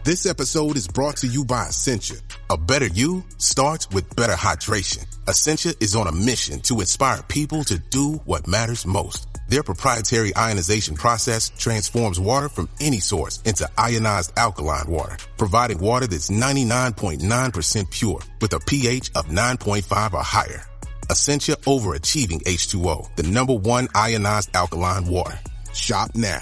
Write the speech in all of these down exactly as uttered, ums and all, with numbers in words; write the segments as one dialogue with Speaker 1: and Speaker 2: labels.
Speaker 1: This episode is brought to you by Essentia. A better you starts with better hydration. Essentia is on a mission to inspire people to do what matters most. Their proprietary ionization process transforms water from any source into ionized alkaline water, providing water that's ninety-nine point nine percent pure with a pH of nine point five or higher. Essentia overachieving H two O, the number one ionized alkaline water. Shop now.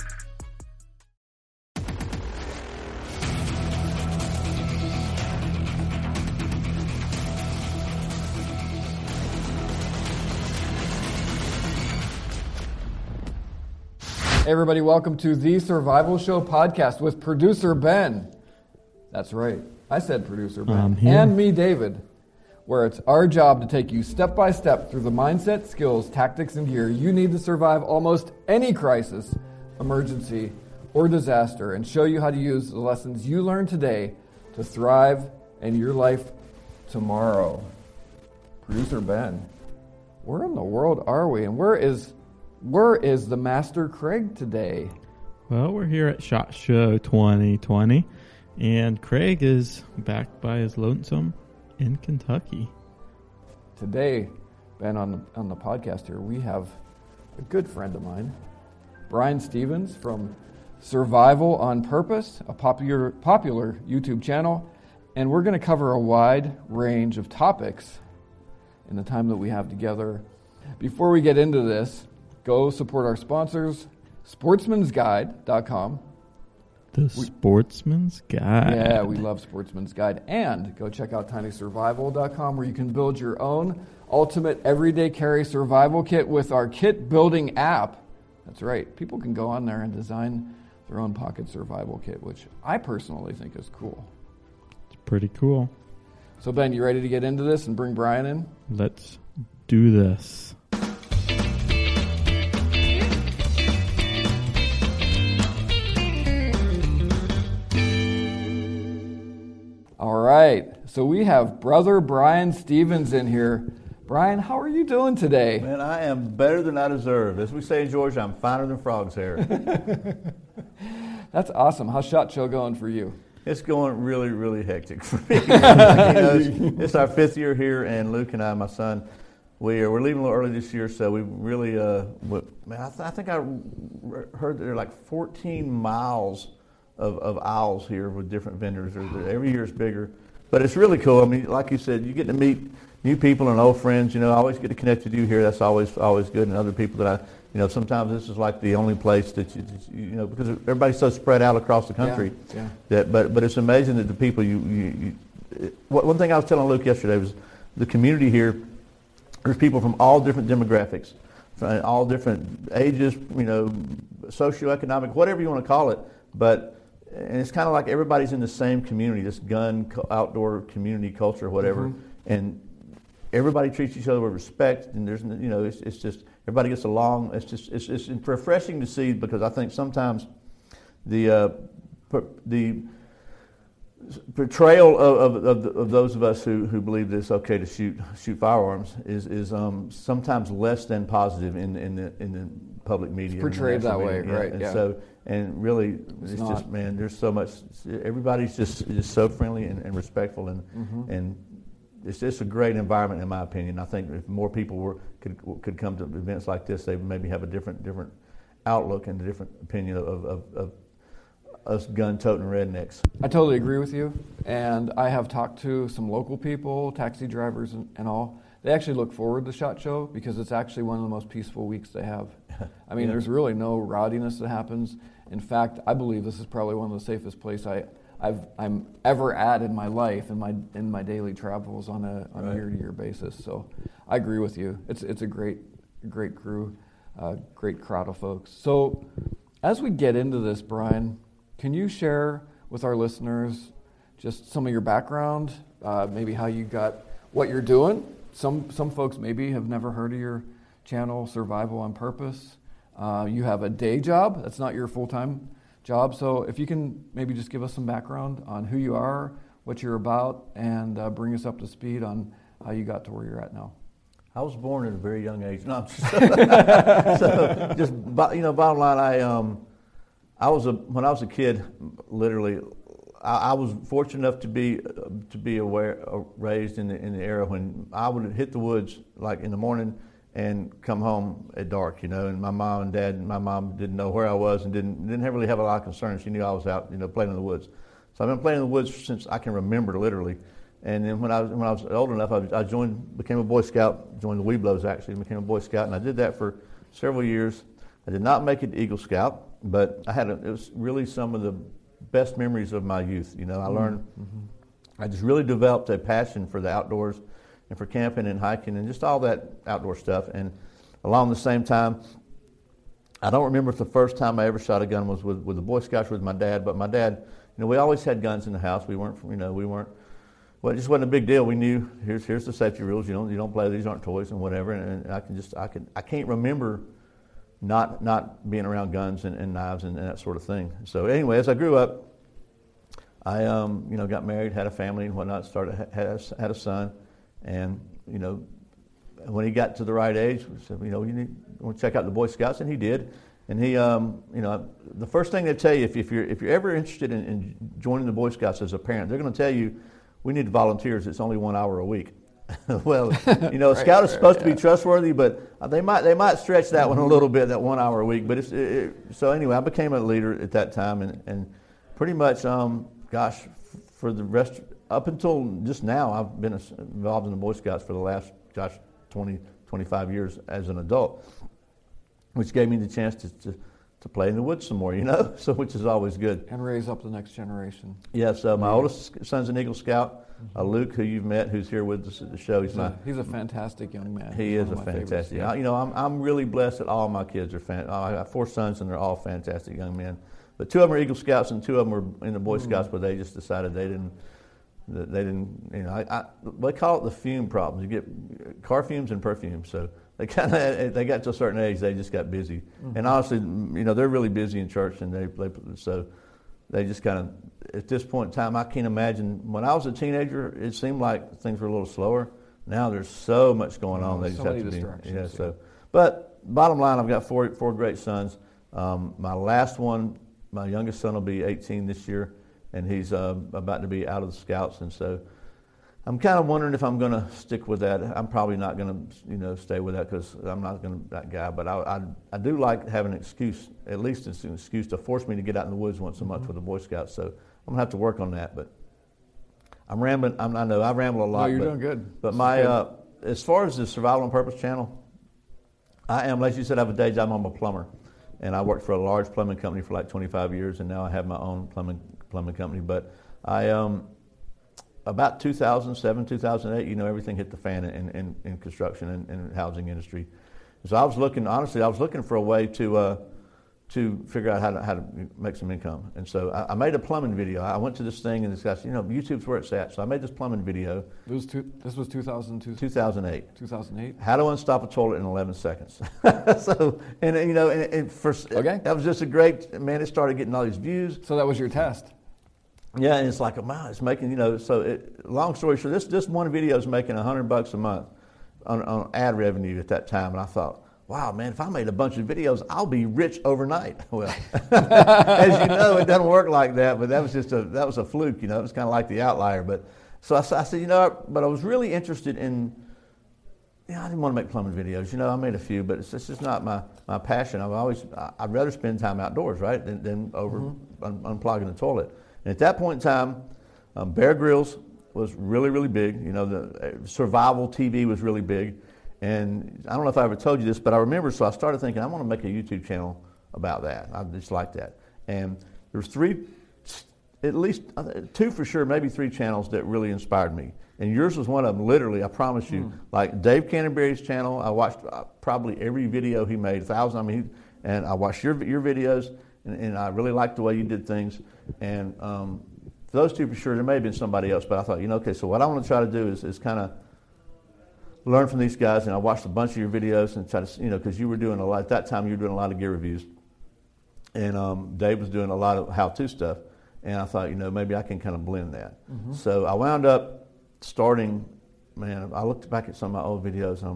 Speaker 2: Hey everybody, welcome to the Survival Show podcast with producer Ben. That's right, I said producer Ben. And me, David, where it's our job to take you step by step through the mindset, skills, tactics, and gear you need to survive almost any crisis, emergency, or disaster, and show you how to use the lessons you learned today to thrive in your life tomorrow. Producer Ben, where in the world are we, and where is... Where is the Master Craig today?
Speaker 3: Well, we're here at SHOT Show twenty twenty, and Craig is back by his lonesome in Kentucky.
Speaker 2: Today, Ben, on the, on the podcast here, we have a good friend of mine, Brian Stevens from Survival on Purpose, a popular popular YouTube channel, and we're going to cover a wide range of topics in the time that we have together. Before we get into this, go support our sponsors, sportsmans guide dot com.
Speaker 3: The we, Sportsman's Guide.
Speaker 2: Yeah, we love Sportsman's Guide. And go check out tiny survival dot com where you can build your own ultimate everyday carry survival kit with our kit building app. That's right. People can go on there and design their own pocket survival kit, which I personally think is cool.
Speaker 3: It's pretty cool.
Speaker 2: So Ben, you ready to get into this and bring Brian in?
Speaker 3: Let's do this.
Speaker 2: All right, so we have brother Brian Stevens in here. Brian, how are you doing today?
Speaker 4: Man, I am better than I deserve. As we say in Georgia, I'm finer than frog's hair.
Speaker 2: That's awesome. How's SHOT Show going for you?
Speaker 4: It's going really, really hectic for me. you know, it's, it's our fifth year here, and Luke and I, my son, we are, we're leaving a little early this year, so we really, uh, we, man, I, th- I think I heard that there are like fourteen miles Of, of aisles here with different vendors. Every year is bigger, but it's really cool. I mean, like you said, you get to meet new people and old friends. You know, I always get to connect with you here. That's always always good, and other people that I, you know, sometimes this is like the only place that you, you know, because everybody's so spread out across the country.
Speaker 2: Yeah, yeah.
Speaker 4: That, but but it's amazing that the people you, you, you one thing I was telling Luke yesterday was the community here. There's people from all different demographics, from all different ages, you know, socioeconomic, whatever you want to call it, but. And it's kind of like everybody's in the same community, this gun outdoor community culture, whatever, mm-hmm. and everybody treats each other with respect. And there's, you know, it's, it's just everybody gets along. It's just it's, it's refreshing to see, because I think sometimes the uh, per, the portrayal of, of, of, of those of us who, who believe that it's okay to shoot shoot firearms is is um, sometimes less than positive in in the in the public media.
Speaker 2: It's portrayed that way,
Speaker 4: yeah.
Speaker 2: right?
Speaker 4: And
Speaker 2: yeah.
Speaker 4: so. And really, it's,
Speaker 2: it's
Speaker 4: just, man, there's so much, everybody's just just so friendly and, and respectful, and mm-hmm. and it's just a great environment, in my opinion. I think if more people were could could come to events like this, they would maybe have a different different outlook and a different opinion of, of, of us gun-toting rednecks.
Speaker 2: I totally agree with you, and I have talked to some local people, taxi drivers and, and all. They actually look forward to SHOT Show because it's actually one of the most peaceful weeks they have. I mean, yeah. There's really no rowdiness that happens. In fact, I believe this is probably one of the safest places I, I've I'm ever at in my life, in my in my daily travels on a on right. a year-to-year basis. So, I agree with you. It's it's a great great crew, uh, great crowd of folks. So, as we get into this, Brian, can you share with our listeners just some of your background, uh, maybe how you got what you're doing? Some some folks maybe have never heard of your channel, Survival on Purpose. Uh, you have a day job. That's not your full-time job. So if you can maybe just give us some background on who you are, what you're about, and uh, bring us up to speed on how you got to where you're at now.
Speaker 4: I was born at a very young age. No, I'm just, so just you know, bottom line, I um, I was a when I was a kid, literally, I, I was fortunate enough to be uh, to be aware, uh, raised in the in the era when I would hit the woods like in the morning and come home at dark, you know. And my mom and dad, and my mom didn't know where I was and didn't didn't have really have a lot of concern. She knew I was out, you know, playing in the woods. So I've been playing in the woods since I can remember, literally. And then when I was when I was old enough, I, I joined, became a Boy Scout, joined the Webelos actually, became a Boy Scout, and I did that for several years. I did not make it to Eagle Scout, but I had a, it was really some of the best memories of my youth. You know, I learned, mm-hmm. I just really developed a passion for the outdoors and for camping and hiking and just all that outdoor stuff. And along the same time, I don't remember if the first time I ever shot a gun was with, with the Boy Scouts with my dad, but my dad, you know, we always had guns in the house. We weren't, you know, we weren't, well, it just wasn't a big deal. We knew here's here's the safety rules. You don't you don't play. These aren't toys and whatever. And, and I can just I can I can't remember not not being around guns and, and knives and, and that sort of thing. So anyway, as I grew up, I um you know got married, had a family and whatnot. Started had a, had a son, and you know when he got to the right age, we said, you know, you need want to check out the Boy Scouts, and he did. And he um you know the first thing they tell you if if you're if you're ever interested in, in joining the Boy Scouts as a parent, they're going to tell you, we need volunteers. It's only one hour a week. Well, you know, a
Speaker 2: right,
Speaker 4: scout is supposed
Speaker 2: right,
Speaker 4: to be
Speaker 2: yeah.
Speaker 4: trustworthy, but they might they might stretch that one a little bit, that one hour a week. But it's it, it, so anyway, I became a leader at that time, and, and pretty much, um, gosh, for the rest up until just now, I've been involved in the Boy Scouts for the last, gosh, twenty, twenty-five years as an adult, which gave me the chance to. to to play in the woods some more, you know, so which is always good.
Speaker 2: And raise up the next generation.
Speaker 4: Yes, uh, my yeah. oldest son's an Eagle Scout, uh, Luke, who you've met, who's here with us at the show. He's,
Speaker 2: he's,
Speaker 4: my,
Speaker 2: a, he's a fantastic young man.
Speaker 4: He
Speaker 2: he's
Speaker 4: is a fantastic. Yeah. You know, I'm I'm really blessed that all my kids are fan. I have four sons, and they're all fantastic young men. But two of them are Eagle Scouts, and two of them are in the Boy Scouts, mm. but they just decided they didn't. They didn't. You know, I, I, they call it the fume problem. You get car fumes and perfume, so. They kind of they got to a certain age, they just got busy, mm-hmm. and honestly, you know, they're really busy in church, and they, they so they just kind of at this point in time, I can't imagine. When I was a teenager, it seemed like things were a little slower. Now there's so much going on.
Speaker 2: Oh,
Speaker 4: they just
Speaker 2: so
Speaker 4: have
Speaker 2: many
Speaker 4: to be,
Speaker 2: distractions.
Speaker 4: yeah.
Speaker 2: Yeah.
Speaker 4: So, but bottom line, I've got four four great sons. Um, my last one, my youngest son, will be eighteen this year, and he's uh, about to be out of the Scouts, and so. I'm kind of wondering if I'm going to stick with that. I'm probably not going to, you know, stay with that because I'm not going to that guy. But I, I, I do like having an excuse, at least it's an excuse to force me to get out in the woods once a month mm-hmm. with the Boy Scouts. So I'm going to have to work on that. But I'm rambling. I'm, I know I ramble a lot.
Speaker 2: No, you're
Speaker 4: but,
Speaker 2: doing good.
Speaker 4: But my, uh, as far as the Survival on Purpose channel, I am, like you said, I have a day job. I'm a plumber, and I worked for a large plumbing company for like twenty-five years, and now I have my own plumbing plumbing company. But I um. About two thousand seven, two thousand eight, you know, everything hit the fan in, in, in construction and, and housing industry. So I was looking, honestly, I was looking for a way to uh, to figure out how to how to make some income. And so I, I made a plumbing video. I went to this thing and this guy said, you know, YouTube's where it's at. So I made this plumbing video.
Speaker 2: It was two, this was two thousand two?
Speaker 4: two thousand eight.
Speaker 2: two thousand eight?
Speaker 4: How to unstop a toilet in eleven seconds. So, and you know, and, and for,
Speaker 2: okay.
Speaker 4: that was just a great, man, it started getting all these views.
Speaker 2: So that was your test?
Speaker 4: Yeah, and it's like, wow, it's making, you know, so it, long story short, this this one video is making a hundred bucks a month on, on ad revenue at that time. And I thought, wow, man, if I made a bunch of videos, I'll be rich overnight. Well, as you know, it doesn't work like that, but that was just a, that was a fluke, you know, it was kind of like the outlier. But so I, I said, you know, but I was really interested in, you know, I didn't want to make plumbing videos. You know, I made a few, but it's, it's just not my, my passion. I've always, I'd rather spend time outdoors, right, than, than over mm-hmm. un, unplugging the toilet. And at that point in time, um, Bear Grylls was really, really big. You know, the uh, survival T V was really big. And I don't know if I ever told you this, but I remember, so I started thinking, I want to make a YouTube channel about that. I just like that. And there's three, at least two for sure, maybe three channels that really inspired me. And yours was one of them, literally, I promise you. Mm. Like Dave Canterbury's channel, I watched uh, probably every video he made, a thousand, I mean, and I watched your your videos. And, and I really liked the way you did things. And um, for those two for sure, there may have been somebody else, but I thought, you know, okay, so what I want to try to do is, is kind of learn from these guys. And I watched a bunch of your videos and try to, you know, because you were doing a lot, at that time you were doing a lot of gear reviews. And um, Dave was doing a lot of how-to stuff. And I thought, you know, maybe I can kind of blend that. Mm-hmm. So I wound up starting, man, I looked back at some of my old videos and I'm like,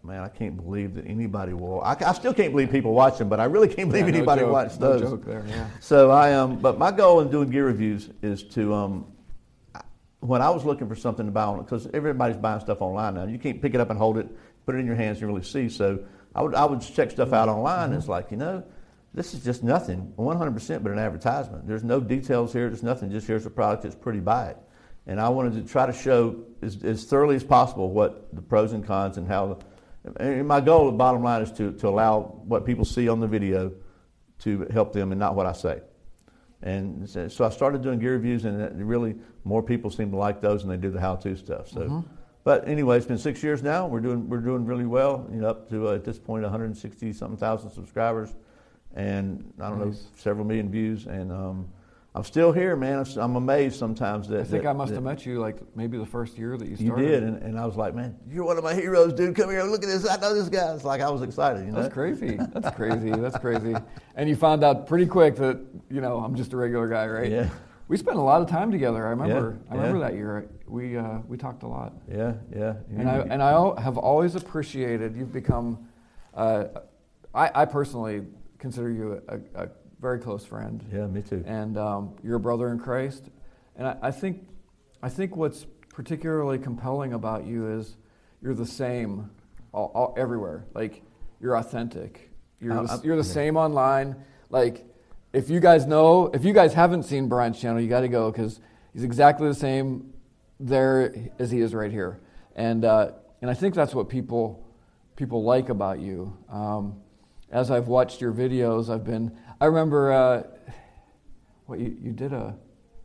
Speaker 4: man, I can't believe that anybody will. I, I still can't believe people watch them, but I really can't believe
Speaker 2: Yeah, no
Speaker 4: anybody
Speaker 2: joke,
Speaker 4: watches
Speaker 2: no
Speaker 4: those.
Speaker 2: joke there, yeah.
Speaker 4: So I um, but my goal in doing gear reviews is to um, when I was looking for something to buy on it, because everybody's buying stuff online now. You can't pick it up and hold it, put it in your hands and really see. So I would I would check stuff out online. Mm-hmm. And it's like, you know, this is just nothing, one hundred percent but an advertisement. There's no details here. There's nothing. Just here's a product that's pretty, buy it. And I wanted to try to show as, as thoroughly as possible what the pros and cons and how. The, and my goal, the bottom line, is to, to allow what people see on the video to help them and not what I say. And so I started doing gear reviews, and really more people seem to like those than they do the how-to stuff. So, mm-hmm. But anyway, it's been six years now. We're doing we're doing really well. You know, up to uh, at this point one hundred sixty something thousand subscribers, and I don't nice. know several million views. And um, I'm still here, man. I'm amazed sometimes that
Speaker 2: I think
Speaker 4: that,
Speaker 2: I must
Speaker 4: that
Speaker 2: have met you like maybe the first year that you
Speaker 4: you
Speaker 2: started.
Speaker 4: did, and, and I was like, man, you're one of my heroes, dude. Come here, look at this. I know this guy. It's like I was excited. You know,
Speaker 2: that's crazy. That's crazy. That's crazy. And you found out pretty quick that you know I'm just a regular guy, right?
Speaker 4: Yeah.
Speaker 2: We spent a lot of time together. I remember.
Speaker 4: Yeah,
Speaker 2: I remember
Speaker 4: yeah.
Speaker 2: that year. We uh, we talked a lot.
Speaker 4: Yeah, yeah.
Speaker 2: And I and I have always appreciated you've become. Uh, I I personally consider you a, a very close friend.
Speaker 4: Yeah, me too.
Speaker 2: And um, you're a brother in Christ. And I, I think, I think what's particularly compelling about you is you're the same all, all, everywhere. Like you're authentic. You're
Speaker 4: I'm,
Speaker 2: the,
Speaker 4: I'm,
Speaker 2: you're the
Speaker 4: yeah.
Speaker 2: same online. Like if you guys know, if you guys haven't seen Brian's channel, you got to go because he's exactly the same there as he is right here. And uh, and I think that's what people people like about you. Um, as I've watched your videos, I've been. I remember, uh, what you, you did a,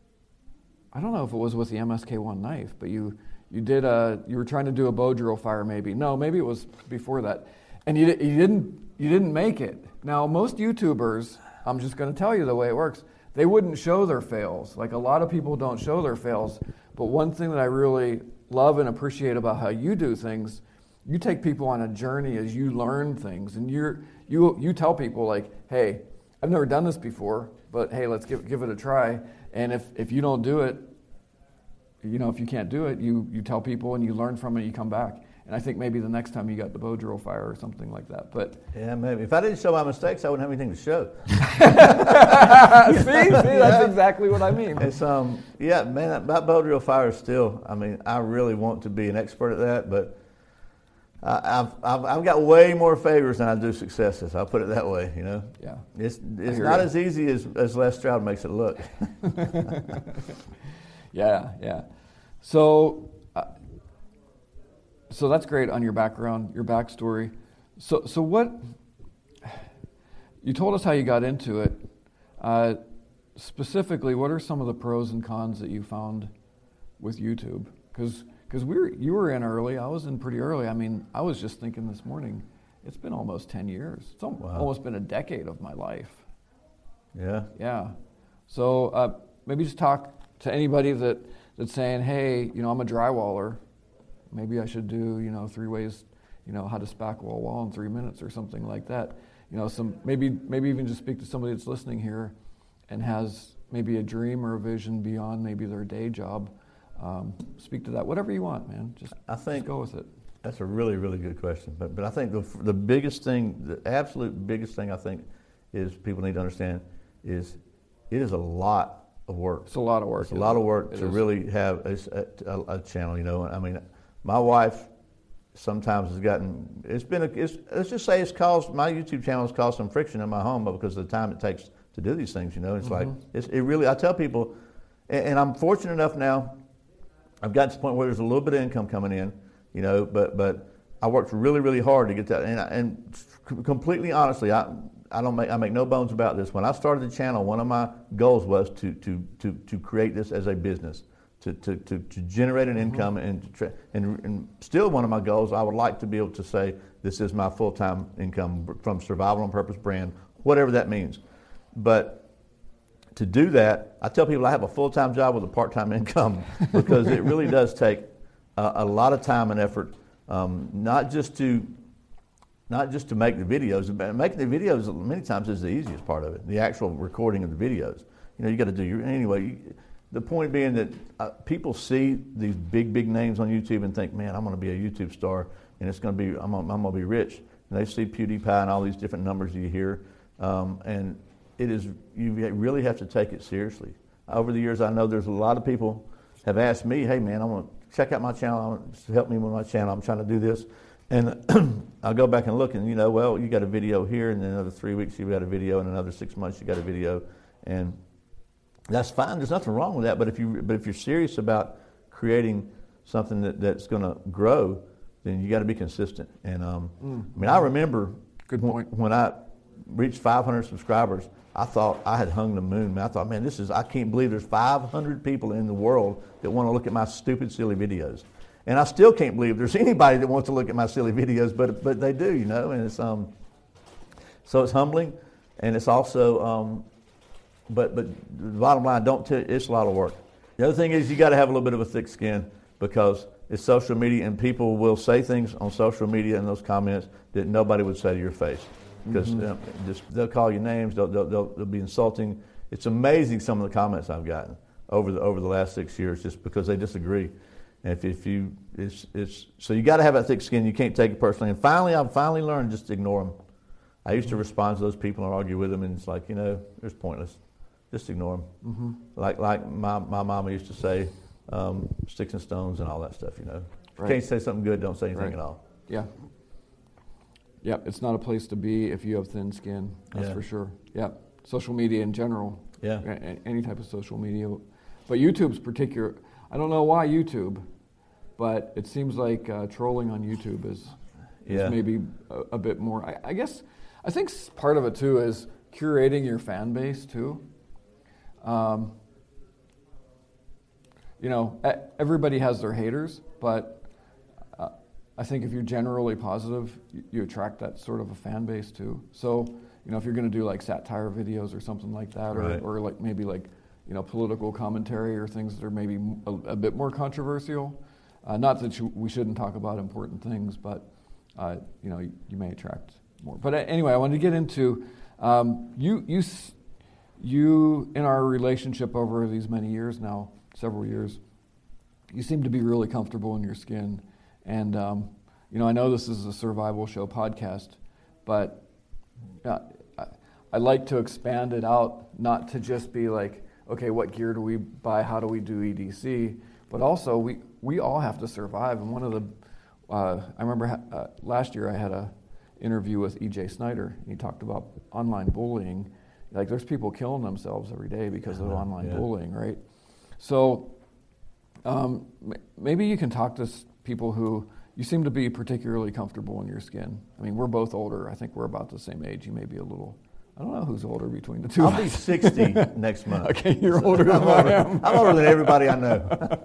Speaker 2: I don't know if it was with the M S K one knife, but you you did a, you were trying to do a bow drill fire maybe. No, maybe it was before that. And you, you didn't you didn't make it. Now, most YouTubers, I'm just going to tell you the way it works, they wouldn't show their fails. Like a lot of people don't show their fails. But one thing that I really love and appreciate about how you do things, you take people on a journey as you learn things. And you're, you you tell people like, hey, I've never done this before, but hey, let's give give it a try. And if, if you don't do it, you know, if you can't do it, you, you tell people and you learn from it, you come back. And I think maybe the next time you got the bow drill fire or something like that. But
Speaker 4: yeah, maybe. If I didn't show my mistakes, I wouldn't have anything to show.
Speaker 2: see, see, that's exactly what I mean.
Speaker 4: It's um, yeah, man, that bow drill fire is still. I mean, I really want to be an expert at that, but I've, I've I've got way more favors than I do successes. I'll put it that way. You know.
Speaker 2: Yeah.
Speaker 4: It's it's not
Speaker 2: you.
Speaker 4: as easy as as Les Stroud makes it look.
Speaker 2: yeah, yeah. So, uh, so that's great on your background, your backstory. So, so what? You told us how you got into it. Uh, specifically, what are some of the pros and cons that you found with YouTube? Because Because we were, you were in early, I was in pretty early. I mean, I was just thinking this morning, it's been almost ten years. It's al-
Speaker 4: Wow.
Speaker 2: almost been a decade of my life.
Speaker 4: Yeah.
Speaker 2: Yeah. So uh, maybe just talk to anybody that, that's saying, hey, you know, I'm a drywaller. Maybe I should do, you know, three ways, you know, how to spackle a wall in three minutes or something like that. You know, some maybe maybe even just speak to somebody that's listening here and has maybe a dream or a vision beyond maybe their day job. Um, speak to that, whatever you want, man. Just,
Speaker 4: I think
Speaker 2: just go with it.
Speaker 4: That's a really, really good question. But but I think the the biggest thing, the absolute biggest thing I think is people need to understand is it is a lot of work.
Speaker 2: It's a lot of work.
Speaker 4: It's a lot of work
Speaker 2: it
Speaker 4: to
Speaker 2: is.
Speaker 4: really have a, a, a channel. You know, I mean, my wife sometimes has gotten. It's been. A, it's, let's just say it's caused my YouTube channel has caused some friction in my home because of the time it takes to do these things. You know, it's mm-hmm. like it's, it really. I tell people, and, and I'm fortunate enough now. I've gotten to the point where there's a little bit of income coming in, you know, but but I worked really, really hard to get that. And, I, and completely honestly, I I don't make I make no bones about this. When I started the channel, one of my goals was to to to, to create this as a business, to to, to, to generate an income, mm-hmm. and, to tra- and and still one of my goals. I would like to be able to say this is my full time income from Survival on Purpose brand, whatever that means, but. To do that, I tell people I have a full-time job with a part-time income because it really does take a, a lot of time and effort, um, not just to not just to make the videos. Making the videos many times is the easiest part of it. The actual recording of the videos. You know, you got to do your anyway. You, the point being that uh, people see these big, big names on YouTube and think, "Man, I'm going to be a YouTube star." and it's going to be, I'm, I'm going to be rich. And they see PewDiePie and all these different numbers you hear, um, and it is, you really have to take it seriously. Over the years, I know there's a lot of people have asked me, hey man, I want to check out my channel, I want to help me with my channel, I'm trying to do this. And I'll go back and look, and you know, well, you got a video here, and then another three weeks you've got a video, and another six months you got a video, and that's fine. There's nothing wrong with that. But if you but if you're serious about creating something that, that's going to grow, then you got to be consistent. And um, mm. I mean, I remember
Speaker 2: Good point.
Speaker 4: when I reached five hundred subscribers, I thought I had hung the moon. I thought, man, this is I can't believe there's five hundred people in the world that want to look at my stupid, silly videos. And I still can't believe there's anybody that wants to look at my silly videos, but but they do, you know. And it's um, so it's humbling, and it's also um, but but the bottom line, don't tell, it's a lot of work. The other thing is you got to have a little bit of a thick skin, because it's social media, and people will say things on social media in those comments that nobody would say to your face, because mm-hmm. you know, just they'll call you names, they'll, they'll they'll they'll be insulting. It's amazing some of the comments I've gotten over the over the last six years just because they disagree. And if, if you, it's, it's, so you got to have that thick skin. You can't take it personally. And finally, I've finally learned just to ignore them. I used to respond to those people and argue with them, and it's like, you know, it's pointless. Just ignore them. Mm-hmm. Like like my, my mama used to say, um, sticks and stones and all that stuff, you know. If
Speaker 2: right.
Speaker 4: you can't say something good, don't say anything
Speaker 2: right.
Speaker 4: at all.
Speaker 2: Yeah. Yeah, it's not a place to be if you have thin skin, that's
Speaker 4: yeah.
Speaker 2: for sure. Yeah, social media in general.
Speaker 4: Yeah.
Speaker 2: Any type of social media. But YouTube's particular. I don't know why YouTube, but it seems like uh, trolling on YouTube is, is
Speaker 4: yeah.
Speaker 2: maybe a, a bit more. I, I guess, I think part of it too is curating your fan base too. Um, you know, everybody has their haters, but uh, I think if you're generally positive, you, you attract that sort of a fan base too. So, you know, if you're going to do like satire videos or something like that, or,
Speaker 4: right.
Speaker 2: or like maybe like, you know, political commentary or things that are maybe a, a bit more controversial. Uh, not that you, we shouldn't talk about important things, but, uh, you know, you, you may attract more. But anyway, I wanted to get into, um, you, you, you, in our relationship over these many years now, several years, you seem to be really comfortable in your skin. And, um, you know, I know this is a survival show podcast, but uh, I, I like to expand it out, not to just be like, okay, what gear do we buy? How do we do E D C? But also, we, we all have to survive. And one of the, uh, I remember ha- uh, last year I had a interview with E J Snyder. And he talked about online bullying. Like, there's people killing themselves every day because of online
Speaker 4: yeah.
Speaker 2: bullying, right? So um, m- maybe you can talk to s- people who, you seem to be particularly comfortable in your skin. I mean, we're both older. I think we're about the same age. You may be a little... I don't know who's older between the two.
Speaker 4: I'll be sixty next month.
Speaker 2: Okay, you're older than
Speaker 4: I'm
Speaker 2: I
Speaker 4: older,
Speaker 2: am.
Speaker 4: I'm older than everybody I know.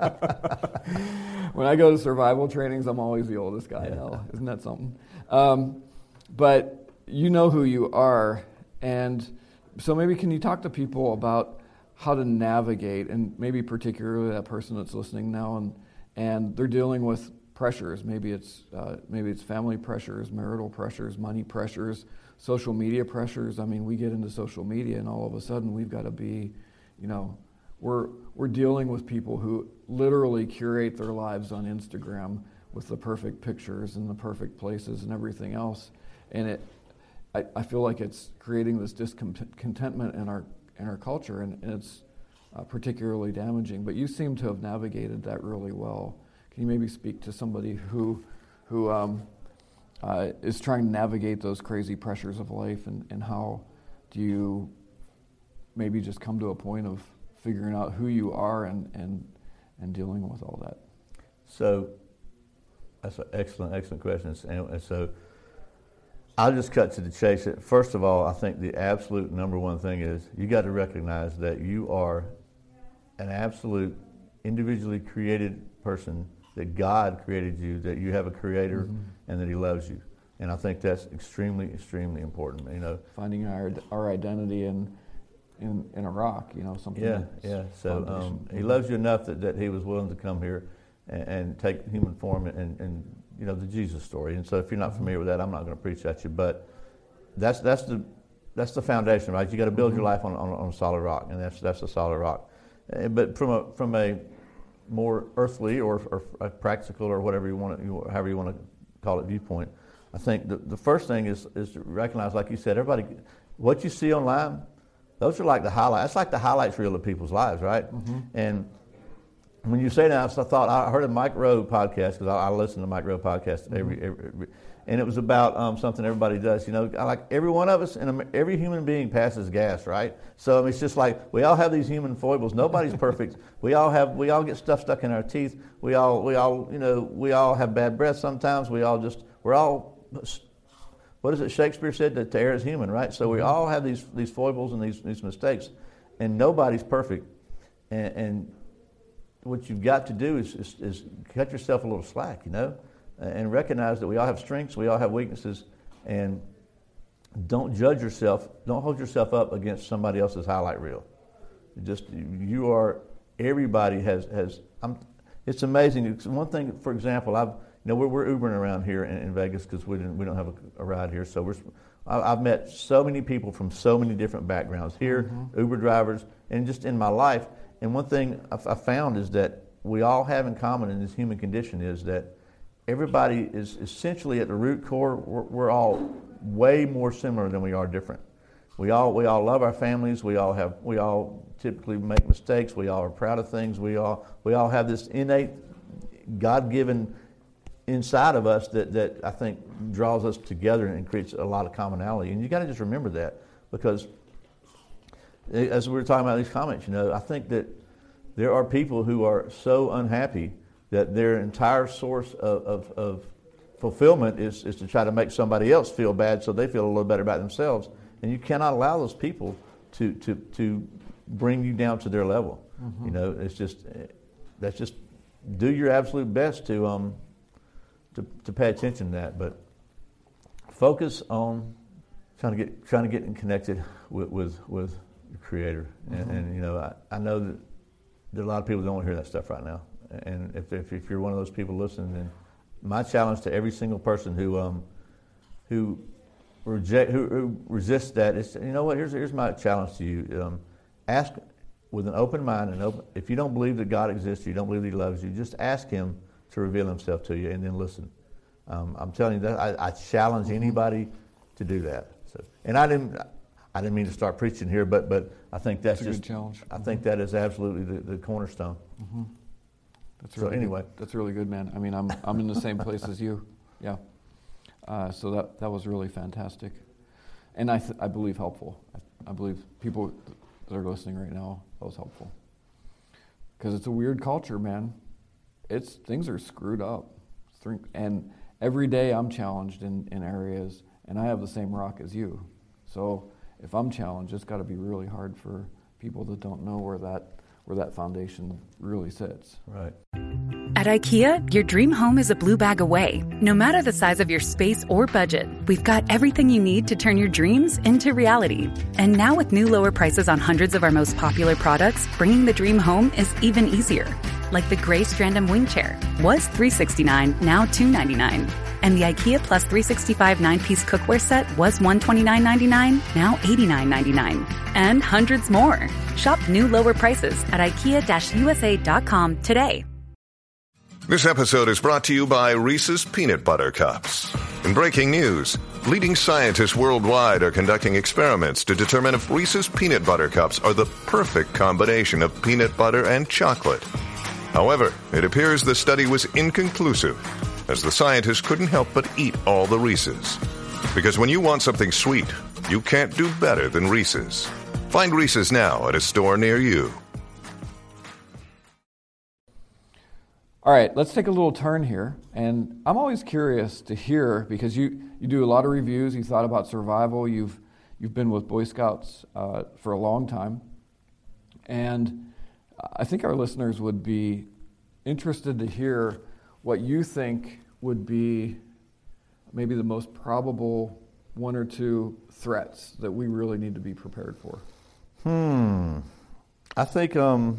Speaker 2: When I go to survival trainings, I'm always the oldest guy
Speaker 4: Yeah.
Speaker 2: now. Isn't that something? Um, but you know who you are, and so maybe can you talk to people about how to navigate, and maybe particularly that person that's listening now, and and they're dealing with pressures. Maybe it's uh, maybe it's family pressures, marital pressures, money pressures, social media pressures. I mean, we get into social media, and all of a sudden we've got to be, you know, we're we're dealing with people who literally curate their lives on Instagram with the perfect pictures and the perfect places and everything else, and it, I, I feel like it's creating this discontentment in our in our culture, and, and it's uh, particularly damaging. But you seem to have navigated that really well. Can you maybe speak to somebody who who um, uh, is trying to navigate those crazy pressures of life, and, and how do you maybe just come to a point of figuring out who you are and, and, and dealing with all that?
Speaker 4: So that's an excellent, excellent question. And, and so I'll just cut to the chase. First of all, I think the absolute number one thing is you got to recognize that you are an absolute individually created person, that God created you, that you have a creator, mm-hmm. and that he loves you. And I think that's extremely, extremely important. You know,
Speaker 2: finding our our identity in in, in a rock, you know, something.
Speaker 4: Yeah, yeah. So um, he loves you enough that, that he was willing to come here and, and take human form, and, and you know, the Jesus story. And so if you're not familiar with that, I'm not going to preach at you, but that's that's the that's the foundation, right? You got to build mm-hmm. your life on, on on a solid rock, and that's that's a solid rock. Uh, but from a from a more earthly or, or practical or whatever you want to, however you want to call it viewpoint. I think the, the first thing is is to recognize, like you said, everybody, what you see online, those are like the highlights. That's like the highlights reel of people's lives, right? Mm-hmm. And when you say that, I thought I heard a Mike Rowe podcast, because I, I listen to Mike Rowe podcast mm-hmm. every, every, every, and it was about um, something everybody does. You know, like every one of us, and every human being passes gas, right? So I mean, it's just like we all have these human foibles. Nobody's perfect. We all have, we all get stuff stuck in our teeth. We all, we all, you know, we all have bad breath sometimes. We all just, we're all. What is it Shakespeare said, that to err is human, right? So we all have these these foibles and these these mistakes, and nobody's perfect. And, and what you've got to do is, is is cut yourself a little slack, you know, and recognize that we all have strengths, we all have weaknesses, and don't judge yourself. Don't hold yourself up against somebody else's highlight reel. Just you are. Everybody has has. I'm, it's amazing. It's one thing, for example, I've. You know, we're, we're Ubering around here in, in Vegas because we didn't we don't have a, a ride here. So we're I, I've met so many people from so many different backgrounds here, mm-hmm. Uber drivers, and just in my life. And one thing I've, I found is that we all have in common in this human condition is that everybody is essentially at the root core. We're, we're all way more similar than we are different. We all we all love our families. We all have we all typically make mistakes. We all are proud of things. We all we all have this innate, God-given inside of us that, that I think draws us together and creates a lot of commonality. And you got to just remember that, because as we were talking about these comments, you know, I think that there are people who are so unhappy that their entire source of, of, of fulfillment is, is to try to make somebody else feel bad so they feel a little better about themselves. And you cannot allow those people to, to, to bring you down to their level. Mm-hmm. You know, it's just, that's just, do your absolute best to, um, To, to pay attention to that, but focus on trying to get trying to get connected with with, with your Creator. Mm-hmm. And, and you know, I, I know that there are a lot of people that don't want to hear that stuff right now. And if, if if you're one of those people listening, then my challenge to every single person who um who reject who, who resists that is, you know what? Here's here's my challenge to you. Um, ask with an open mind and open. If you don't believe that God exists, you don't believe that He loves you, just ask Him to reveal Himself to you, and then listen. Um, I'm telling you that I, I challenge anybody to do that. So, and I didn't, I didn't mean to start preaching here, but but I think that's, that's just. A good challenge. I think that is absolutely the, the cornerstone. Mm-hmm.
Speaker 2: That's really
Speaker 4: so anyway,
Speaker 2: good. That's really good, man. I mean, I'm I'm in the same place as you. Yeah. Uh, so that that was really fantastic, and I th- I believe helpful. I, I believe people that are listening right now, that was helpful, because it's a weird culture, man. It's things are screwed up, and every day I'm challenged in, in areas, and I have the same rock as you. So if I'm challenged, it's got to be really hard for people that don't know where that where that foundation really sits.
Speaker 4: Right.
Speaker 5: At IKEA, your dream home is a blue bag away. No matter the size of your space or budget, we've got everything you need to turn your dreams into reality. And now with new lower prices on hundreds of our most popular products, bringing the dream home is even easier. Like the gray Strandom wing chair was three hundred sixty-nine dollars, now two hundred ninety-nine dollars. And the IKEA Plus three sixty-five nine-piece cookware set was one hundred twenty-nine dollars and ninety-nine cents, now eighty-nine dollars and ninety-nine cents. And hundreds more. Shop new lower prices at ikea dash u s a dot com today.
Speaker 6: This episode is brought to you by Reese's Peanut Butter Cups. In breaking news, leading scientists worldwide are conducting experiments to determine if Reese's Peanut Butter Cups are the perfect combination of peanut butter and chocolate. However, it appears the study was inconclusive, as the scientists couldn't help but eat all the Reese's. Because when you want something sweet, you can't do better than Reese's. Find Reese's now at a store near you.
Speaker 2: All right, let's take a little turn here. And I'm always curious to hear, because you, you do a lot of reviews, you thought about survival, you've you've been with Boy Scouts uh, for a long time. And I think our listeners would be interested to hear what you think would be maybe the most probable one or two threats that we really need to be prepared for.
Speaker 4: Hmm. I think... um.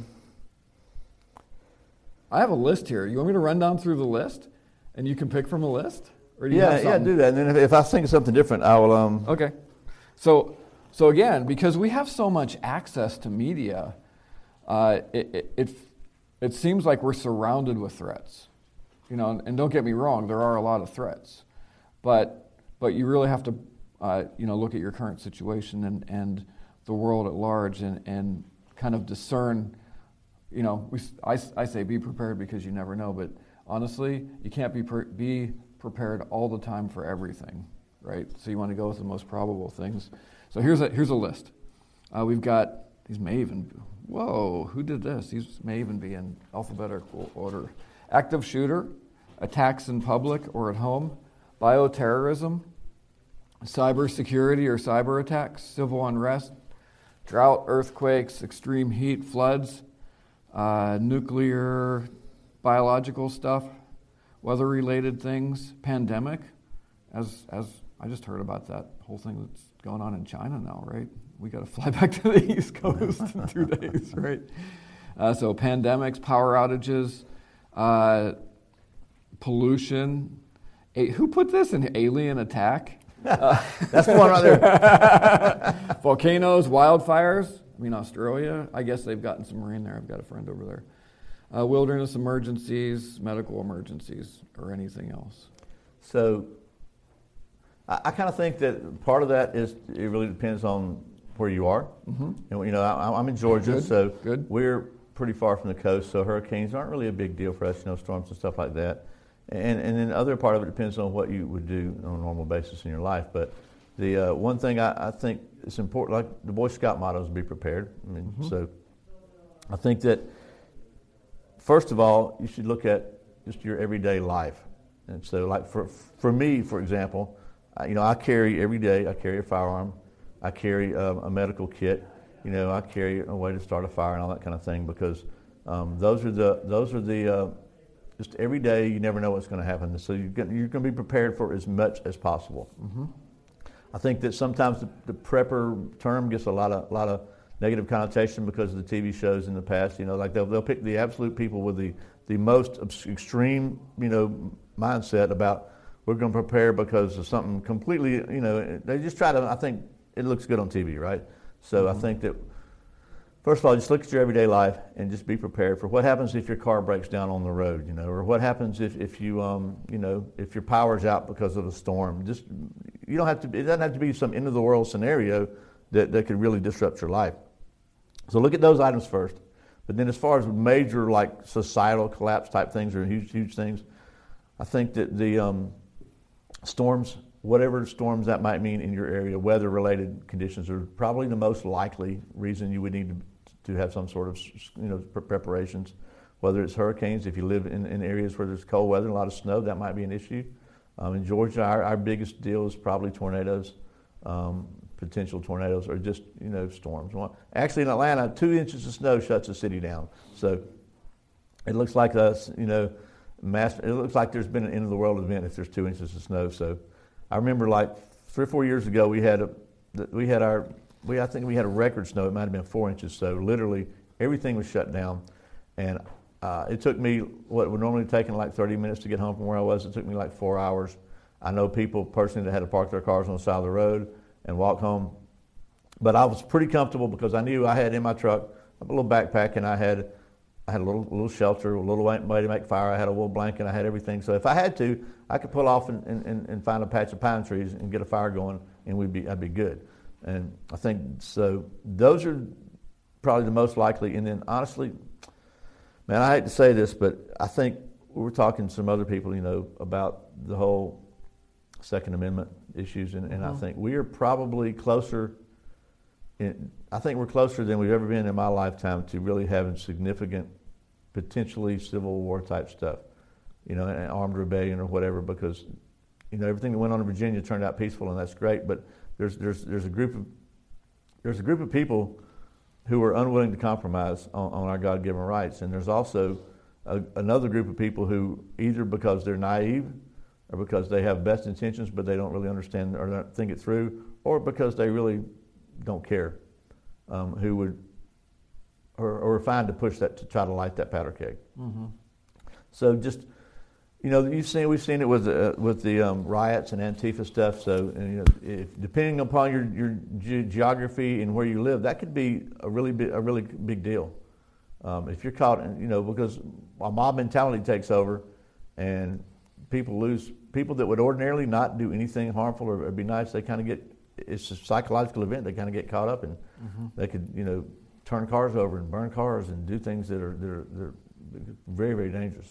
Speaker 2: I have a list here. You want me to run down through the list, and you can pick from a list? Or do you
Speaker 4: yeah,
Speaker 2: have
Speaker 4: yeah, do that. And then if, if I think of something different, I will... Um...
Speaker 2: Okay. So, so again, because we have so much access to media, uh, it, it, it, it seems like we're surrounded with threats. you know, and, and don't get me wrong, there are a lot of threats, but but you really have to, uh, you know, look at your current situation and, and the world at large and, and kind of discern, you know, we, I, I say be prepared because you never know, but honestly, you can't be pre- be prepared all the time for everything, right? So you want to go with the most probable things. So here's a here's a list. Uh, we've got, these may even, whoa, who did this? These may even be in alphabetical order. Active shooter, attacks in public or at home, bioterrorism, cybersecurity or cyber attacks, civil unrest, drought, earthquakes, extreme heat, floods, uh, nuclear, biological stuff, weather-related things, pandemic, as as I just heard about that whole thing that's going on in China now, right? We got to fly back to the East Coast in two days, right? Uh, so pandemics, power outages, uh, pollution. A, who put this in? Alien attack? Uh,
Speaker 4: That's the one right there.
Speaker 2: Volcanoes, wildfires. I mean, Australia, I guess they've gotten some rain there. I've got a friend over there. Uh, wilderness emergencies, medical emergencies, or anything else.
Speaker 4: So I, I kind of think that part of that is it really depends on where you are. Mm-hmm. And, you know, I, I'm in Georgia,
Speaker 2: Good.
Speaker 4: so
Speaker 2: Good.
Speaker 4: we're pretty far from the coast, so hurricanes aren't really a big deal for us, you know, storms and stuff like that. And and then the other part of it depends on what you would do on a normal basis in your life. But the uh, one thing I, I think is important, like the Boy Scout motto is be prepared. I mean, mm-hmm. so I think that first of all, you should look at just your everyday life. And so like for for me, for example, I, you know, I carry every day, I carry a firearm, I carry um, a medical kit, you know, I carry a way to start a fire and all that kind of thing because um, those are the, those are the, uh, just every day you never know what's going to happen. So you're going, you're going to be prepared for as much as possible. Mm-hmm. I think that sometimes the, the prepper term gets a lot of, lot of negative connotation because of the T V shows in the past. You know, like they'll, they'll pick the absolute people with the, the most extreme, you know, mindset about we're going to prepare because of something completely, you know, they just try to, I think it looks good on T V, right? So mm-hmm. I think that, first of all, just look at your everyday life and just be prepared for what happens if your car breaks down on the road, you know, or what happens if, if you, um, you know, if your power's out because of a storm. Just, you don't have to, it doesn't have to be some end of the world scenario that, that could really disrupt your life. So look at those items first. But then as far as major, like, societal collapse type things or huge, huge things, I think that the um, storms, whatever storms that might mean in your area, weather-related conditions are probably the most likely reason you would need to, to have some sort of, you know, preparations. Whether it's hurricanes, if you live in, in areas where there's cold weather and a lot of snow, that might be an issue. Um, in Georgia, our, our biggest deal is probably tornadoes, um, potential tornadoes, or just, you know, storms. Actually, in Atlanta, two inches of snow shuts the city down. So it looks like us, you know, mass. It looks like there's been an end of the world event if there's two inches of snow. So I remember like three or four years ago, we had a, we had our, we I think we had a record snow. It might have been four inches. So literally everything was shut down, and uh, it took me what would normally take like thirty minutes to get home from where I was. It took me like four hours. I know people personally that had to park their cars on the side of the road and walk home, but I was pretty comfortable because I knew I had in my truck a little backpack, and I had I had a little little shelter, a little way to make fire. I had a wool blanket. I had everything. So if I had to, I could pull off and, and, and find a patch of pine trees and get a fire going, and we'd be I'd be good. And I think so. Those are probably the most likely. And then honestly, man, I hate to say this, but I think we were talking to some other people, you know, about the whole Second Amendment issues, and, and mm-hmm. I think we are probably closer. In, I think we're closer than we've ever been in my lifetime to really having significant, potentially Civil War type stuff, you know, an armed rebellion or whatever. Because, you know, everything that went on in Virginia turned out peaceful, and that's great. But there's there's there's a group of there's a group of people who are unwilling to compromise on, on our God-given rights, and there's also a, another group of people who either because they're naive, or because they have best intentions but they don't really understand or don't think it through, or because they really don't care, um, who would or, or are fine to push that to try to light that powder keg. Mm-hmm. So just, you know, you've seen we've seen it with uh, with the um, riots and Antifa stuff. So and, you know, if, depending upon your your ge- geography and where you live, that could be a really big, a really big deal. Um, if you're caught, you know, because a mob mentality takes over, and people lose, people that would ordinarily not do anything harmful or, or be nice, they kind of get, it's a psychological event, they kind of get caught up in. Mm-hmm. They could, you know, turn cars over and burn cars and do things that are, that are, that are very, very dangerous.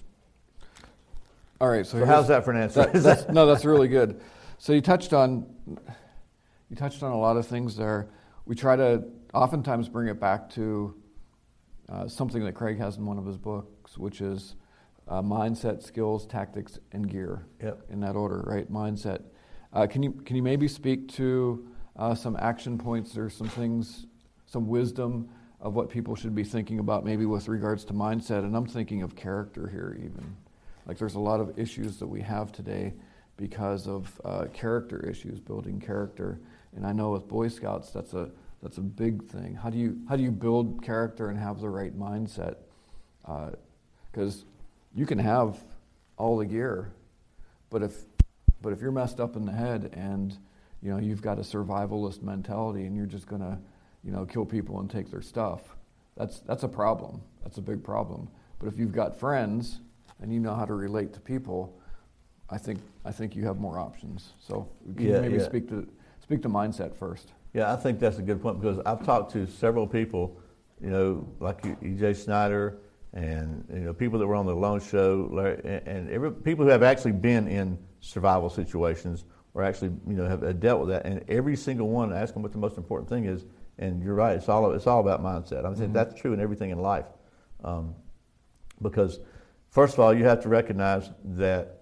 Speaker 2: All right, so,
Speaker 4: so how's that for an answer?
Speaker 2: That, that's, no, that's really good. So you touched on, you touched on a lot of things there. We try to oftentimes bring it back to uh, something that Craig has in one of his books, which is uh, mindset, skills, tactics, and gear.
Speaker 4: Yep.
Speaker 2: In that order, right? Mindset. Uh, can you can you maybe speak to uh, some action points or some things, some wisdom of what people should be thinking about, maybe with regards to mindset? And I'm thinking of character here, even. Like there's a lot of issues that we have today because of uh, character issues, building character. And I know with Boy Scouts, that's a that's a big thing. How do you how do you build character and have the right mindset? Because uh, you can have all the gear, but if but if you're messed up in the head and you know you've got a survivalist mentality and you're just gonna you know kill people and take their stuff, that's that's a problem. That's a big problem. But if you've got friends and you know how to relate to people, I think I think you have more options. So can
Speaker 4: yeah,
Speaker 2: you maybe
Speaker 4: yeah.
Speaker 2: speak to speak to mindset first?
Speaker 4: Yeah, I think that's a good point because I've talked to several people, you know, like E J Snyder and you know people that were on the Lone Show, and, and every, people who have actually been in survival situations or actually you know have dealt with that. And every single one, I ask them what the most important thing is, and you're right, it's all it's all about mindset. I mean, mm-hmm. that's true in everything in life, um, because first of all, you have to recognize that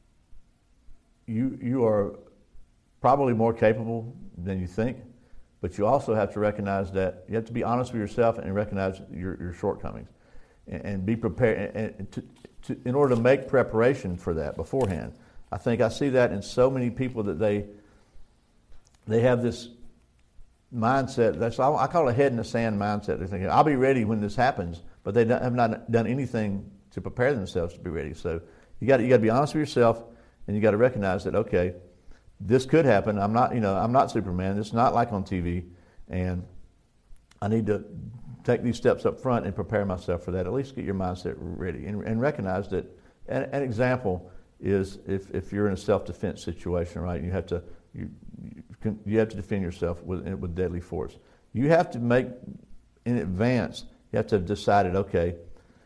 Speaker 4: you you are probably more capable than you think, but you also have to recognize that you have to be honest with yourself and recognize your, your shortcomings, and, and be prepared. And, and to, to, in order to make preparation for that beforehand, I think I see that in so many people that they they have this mindset. That's I call it a head in the sand mindset. They're thinking, "I'll be ready when this happens," but they have not done anything to prepare themselves to be ready. So you got you got to be honest with yourself, and you got to recognize that okay, this could happen. I'm not you know I'm not Superman. It's not like on T V, and I need to take these steps up front and prepare myself for that. At least get your mindset ready and, and recognize that. An, an example is if, if you're in a self-defense situation, right? You have to you you, you have to defend yourself with with deadly force. You have to make in advance. You have to have decided, okay,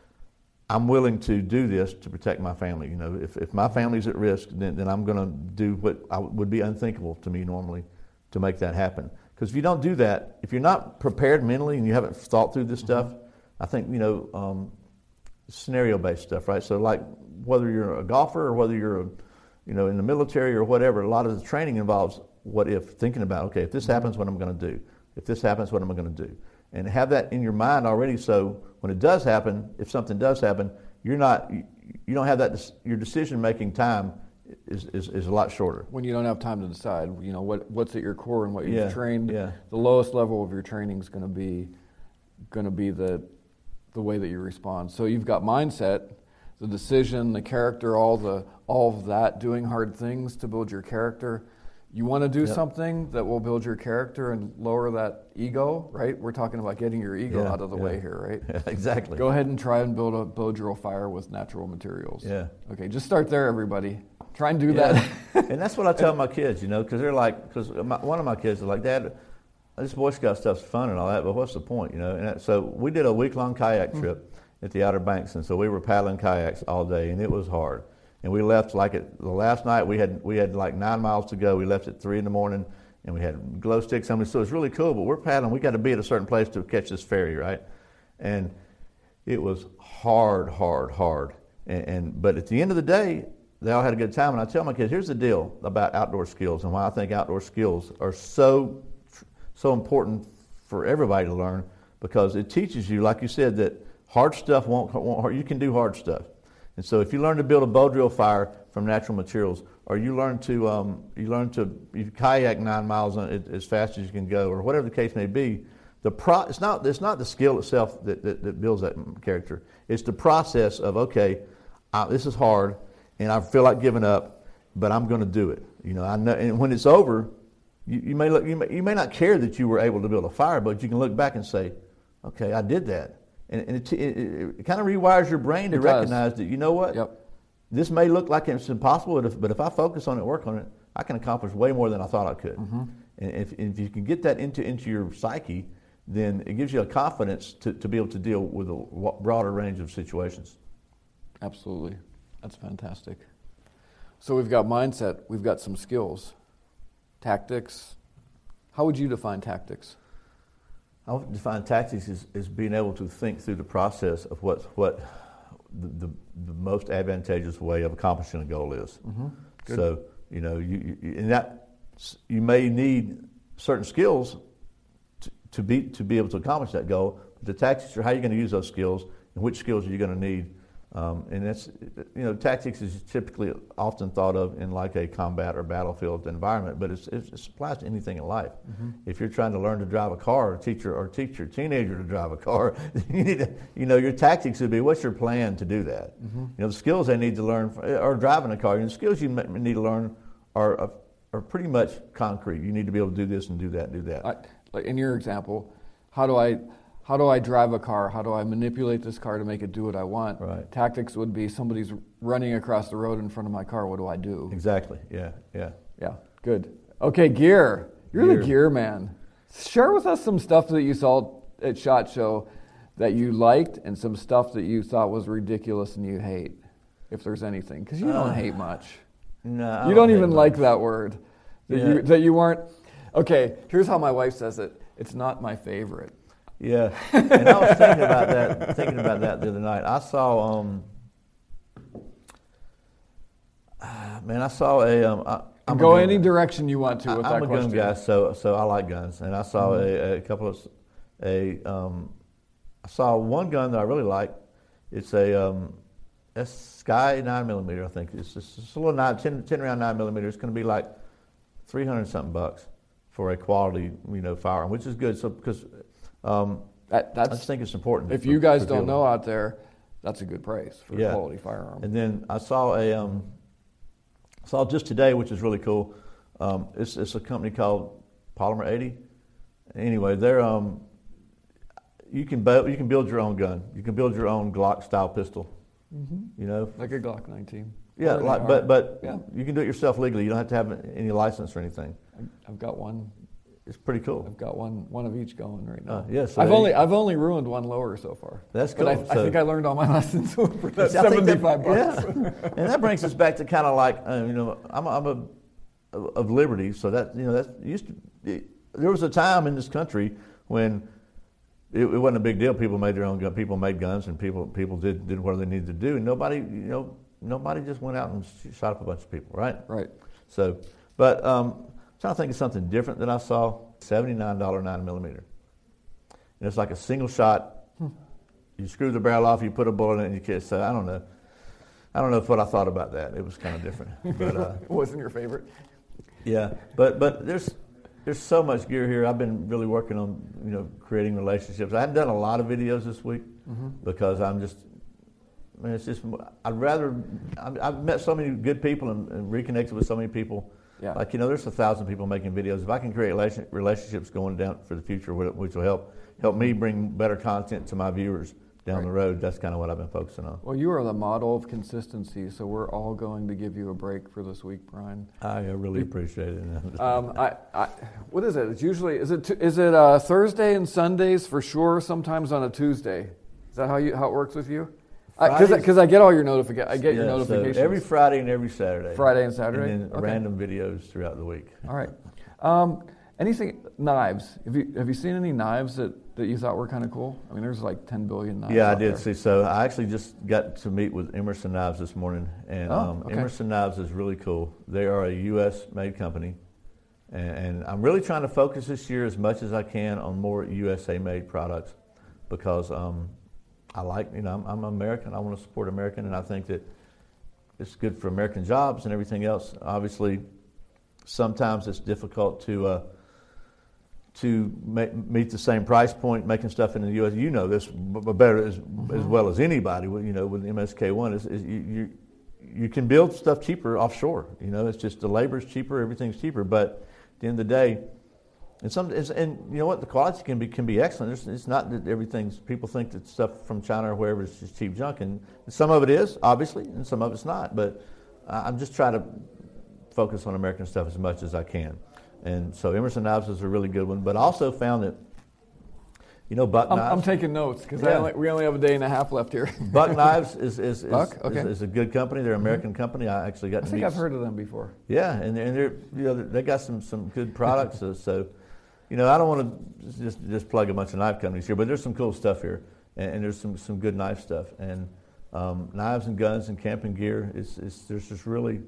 Speaker 4: I'm willing to do this to protect my family. You know, if, if my family's at risk, then, then I'm going to do what I, would be unthinkable to me normally to make that happen. Because if you don't do that, if you're not prepared mentally and you haven't thought through this stuff, I think, you know, um, scenario-based stuff, right? So like whether you're a golfer or whether you're, a, you know, in the military or whatever, a lot of the training involves what if, thinking about, okay, if this happens, what am I going to do? If this happens, what am I going to do? And have that in your mind already, so when it does happen, if something does happen, you're not, you, you don't have that, your decision-making time is, is, is a lot shorter.
Speaker 2: When you don't have time to decide, you know, what what's at your core and what you've
Speaker 4: yeah,
Speaker 2: trained,
Speaker 4: yeah.
Speaker 2: the lowest level of your training is going to be going to be the the way that you respond. So you've got mindset, the decision, the character, all the all of that, doing hard things to build your character. You want to do
Speaker 4: yep.
Speaker 2: something that will build your character and lower that ego, right? We're talking about getting your ego
Speaker 4: yeah,
Speaker 2: out of the
Speaker 4: yeah.
Speaker 2: way here, right?
Speaker 4: Yeah, exactly.
Speaker 2: Go ahead and try and build a bow drill fire with natural materials.
Speaker 4: Yeah.
Speaker 2: Okay, just start there, everybody. Try and do
Speaker 4: yeah.
Speaker 2: that.
Speaker 4: And that's what I tell my kids, you know, because they're like, because one of my kids is like, Dad, this Boy Scout stuff's fun and all that, but what's the point, you know? And that, so we did a week-long kayak trip mm. at the Outer Banks, and so we were paddling kayaks all day, and it was hard. And we left like at the last night. We had we had like nine miles to go. We left at three in the morning, and we had glow sticks on. So it was really cool. But we're paddling. We got to be at a certain place to catch this ferry, right? And it was hard, hard, hard. And, and but at the end of the day, they all had a good time. And I tell my kids, here's the deal about outdoor skills and why I think outdoor skills are so so important for everybody to learn, because it teaches you, like you said, that hard stuff won't won't hurt. You can do hard stuff. And so, if you learn to build a bow drill fire from natural materials, or you learn to um, you learn to you kayak nine miles on it as fast as you can go, or whatever the case may be, the pro it's not it's not the skill itself that, that, that builds that character. It's the process of okay, I, this is hard, and I feel like giving up, but I'm going to do it. You know, I know, and when it's over, you, you may look you may, you may not care that you were able to build a fire, but you can look back and say, okay, I did that. And, and it, it, it kind of rewires your brain to
Speaker 2: it
Speaker 4: recognize
Speaker 2: does.
Speaker 4: that, you know what?
Speaker 2: Yep.
Speaker 4: this may look like it's impossible, but if, but if I focus on it, work on it, I can accomplish way more than I thought I could. Mm-hmm. And if, if you can get that into, into your psyche, then it gives you a confidence to, to be able to deal with a broader range of situations.
Speaker 2: Absolutely. That's fantastic. So we've got mindset, we've got some skills. Tactics. How would you define tactics?
Speaker 4: I would define tactics as, as being able to think through the process of what, what the, the, the most advantageous way of accomplishing a goal is. Mm-hmm. So, you know, you, you, in that, you may need certain skills to, to, be, to be able to accomplish that goal. But the tactics are how you're going to use those skills and which skills are you going to need. Um, and that's, you know, tactics is typically often thought of in like a combat or battlefield environment, but it's, it's, it applies to anything in life. Mm-hmm. If you're trying to learn to drive a car, or teach your, or teach your teenager to drive a car, you need to, you know, your tactics would be, what's your plan to do that? Mm-hmm. You know, the skills they need to learn, or driving a car, and the skills you need to learn are are pretty much concrete. You need to be able to do this and do that, and do that.
Speaker 2: I, like in your example, how do I... How do I drive a car? How do I manipulate this car to make it do what I want?
Speaker 4: Right.
Speaker 2: Tactics would be somebody's running across the road in front of my car. What do I do?
Speaker 4: Exactly. Yeah. Yeah.
Speaker 2: Yeah. Good. Okay, gear. You're gear. the gear man. Share with us some stuff that you saw at SHOT Show that you liked and some stuff that you thought was ridiculous and you hate, if there's anything. Because you don't uh, hate much.
Speaker 4: No, I
Speaker 2: You
Speaker 4: don't,
Speaker 2: don't even
Speaker 4: much.
Speaker 2: like that word. That,
Speaker 4: yeah.
Speaker 2: you, that you weren't. Okay, here's how my wife says it. It's not my favorite.
Speaker 4: Yeah, and I was thinking about that. Thinking about that the other night. I saw, um, man, I saw a. Um, I, I'm
Speaker 2: Go
Speaker 4: a
Speaker 2: any
Speaker 4: guy.
Speaker 2: direction you want to with
Speaker 4: I,
Speaker 2: that
Speaker 4: I'm a
Speaker 2: question.
Speaker 4: gun guy, so so I like guns, and I saw
Speaker 2: Mm-hmm.
Speaker 4: a, a couple of a. Um, I saw one gun that I really like. It's a um, a Sky nine millimeter. I think it's just it's a little nine, ten, ten round nine millimeter. It's going to be like three hundred something bucks for a quality, you know, firearm, which is good. So because Um,
Speaker 2: that, that's,
Speaker 4: I just think it's important.
Speaker 2: If
Speaker 4: for,
Speaker 2: you guys
Speaker 4: for
Speaker 2: don't
Speaker 4: people.
Speaker 2: know out there, that's a good price for
Speaker 4: yeah.
Speaker 2: a quality firearm.
Speaker 4: And then I saw a um, saw just today, which is really cool. Um, it's it's a company called Polymer eighty. Anyway, they're um, you can bu- you can build your own gun. You can build your own Glock style pistol. Mm-hmm. You know,
Speaker 2: like a Glock nineteen.
Speaker 4: Yeah, like, but but
Speaker 2: yeah.
Speaker 4: you can do it yourself legally. You don't have to have any license or anything.
Speaker 2: I've got one.
Speaker 4: It's pretty cool.
Speaker 2: I've got one, one of each going right now.
Speaker 4: Uh, yeah, so
Speaker 2: I've
Speaker 4: they,
Speaker 2: only, I've only ruined one lower so far.
Speaker 4: That's cool.
Speaker 2: But I,
Speaker 4: so,
Speaker 2: I think I learned all my lessons for that
Speaker 4: I think
Speaker 2: seventy-five
Speaker 4: that,
Speaker 2: bucks.
Speaker 4: Yeah. And that brings us back to kind of like, uh, you know, I'm, a, I'm a of liberty, so that you know that used to. It, there was a time in this country when it, it wasn't a big deal. People made their own gun. People made guns, and people people did did what they needed to do, and nobody, you know, nobody just went out and shot up a bunch of people, right?
Speaker 2: Right.
Speaker 4: So, but um, I'm trying to think of something different that I saw. seventy-nine dollar nine millimeter. And it's like a single shot. Hmm. You screw the barrel off, you put a bullet in it, and you kiss. So I don't know. I don't know what I thought about that. It was kind of different. But uh,
Speaker 2: it wasn't your favorite.
Speaker 4: Yeah, but but there's there's so much gear here. I've been really working on you know creating relationships. I haven't done a lot of videos this week mm-hmm. because I'm just. I mean, it's just. I'd rather. I've met so many good people and, and reconnected with so many people.
Speaker 2: Yeah.
Speaker 4: Like, you know, there's a thousand people making videos. If I can create relationships going down for the future, which will help help me bring better content to my viewers down right. the road, that's kind of what I've been focusing on.
Speaker 2: Well, you are the model of consistency, so we're all going to give you a break for this week, Brian.
Speaker 4: I really appreciate it.
Speaker 2: um, I, I, what is it? It's usually, is it is it uh, Thursday and Sundays for sure, sometimes on a Tuesday? Is that how you how it works with you? Because I, I get all your notifications. I get
Speaker 4: yeah,
Speaker 2: your notifications.
Speaker 4: So every Friday and every Saturday.
Speaker 2: Friday and Saturday?
Speaker 4: And then
Speaker 2: okay.
Speaker 4: random videos throughout the week.
Speaker 2: All right. Um, anything, knives. Have you have you seen any knives that, that you thought were kind of cool? I mean, there's like ten billion knives
Speaker 4: Yeah, I
Speaker 2: out
Speaker 4: did
Speaker 2: there.
Speaker 4: see. So I actually just got to meet with Emerson Knives this morning. And
Speaker 2: oh,
Speaker 4: um,
Speaker 2: okay.
Speaker 4: Emerson Knives is really cool. They are a U S made company. And, and I'm really trying to focus this year as much as I can on more U S A made products because um, I like, you know, I'm, I'm American. I want to support American, and I think that it's good for American jobs and everything else. Obviously, sometimes it's difficult to uh, to ma- meet the same price point making stuff in the U S. You know this b- better as, mm-hmm. as well as anybody. You know, with M S K one, is, is you, you you can build stuff cheaper offshore. You know, it's just the labor's cheaper, everything's cheaper. But at the end of the day, And some, it's, and you know what, the quality can be can be excellent. It's, it's not that everything's, people think that stuff from China or wherever is just cheap junk, and some of it is, obviously, and some of it's not. But I'm just trying to focus on American stuff as much as I can. And so Emerson Knives is a really good one, but I also found that, you know, Buck
Speaker 2: I'm,
Speaker 4: Knives.
Speaker 2: I'm taking notes because
Speaker 4: Yeah.
Speaker 2: we only have a day and a half left here.
Speaker 4: Buck Knives is is, is,
Speaker 2: Buck? Okay.
Speaker 4: is is a good company. They're an American company. I actually got
Speaker 2: I
Speaker 4: to
Speaker 2: think
Speaker 4: meet.
Speaker 2: I've heard of them before.
Speaker 4: Yeah, and they're, and they're you know they got some some good products. so, so, you know, I don't want to just just plug a bunch of knife companies here, but there's some cool stuff here, and, and there's some some good knife stuff, and um, knives and guns and camping gear. Is is there's just really,